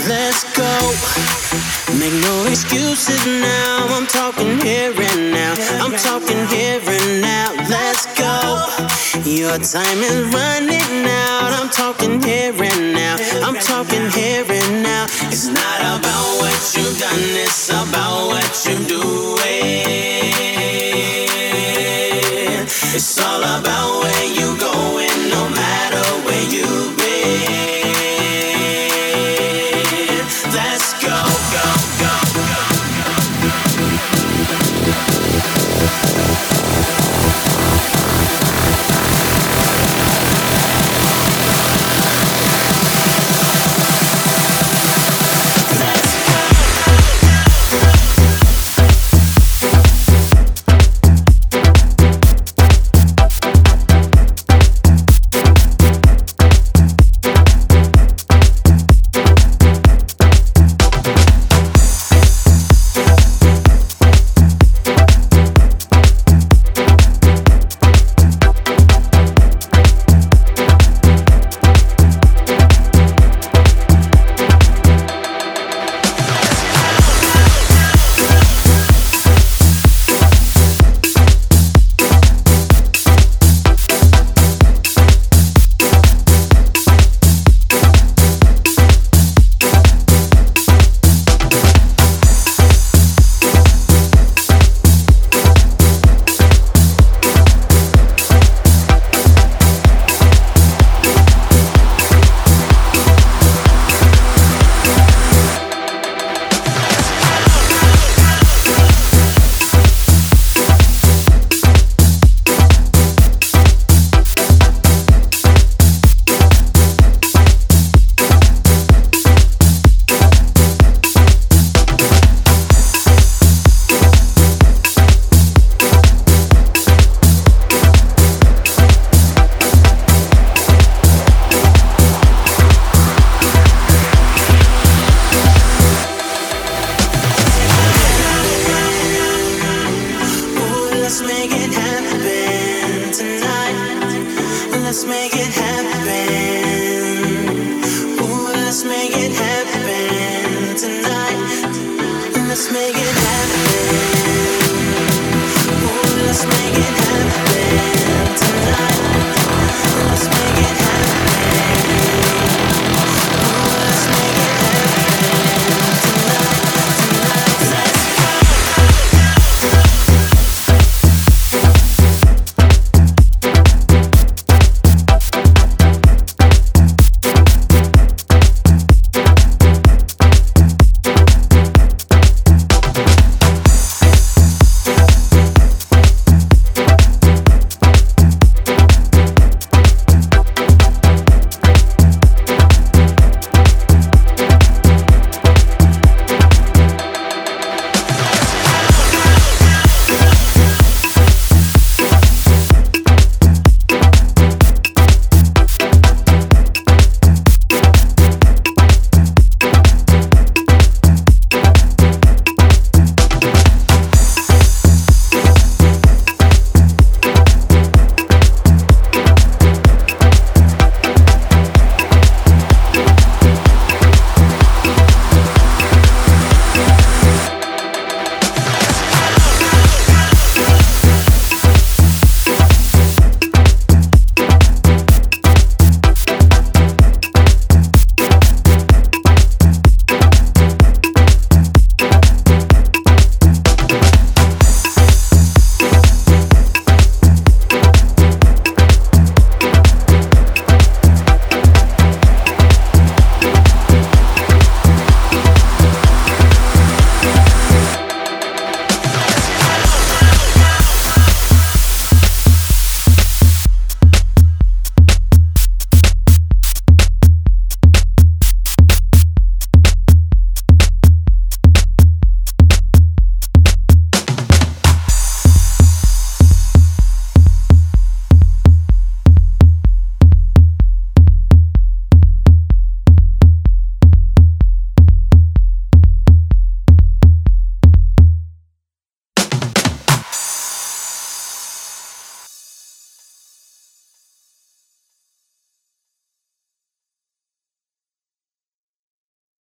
let's go. Make no excuses now. I'm talking here and now. I'm talking here and now. Let's go. Your time is running out. I'm talking here and now. I'm talking here and now. It's not about what you've done, it's about what you're doing. It's all about where you going, no matter where you've been. Let's go, go, go, go. Let's make it happen tonight. Let's make it happen. Ooh, let's make it happen.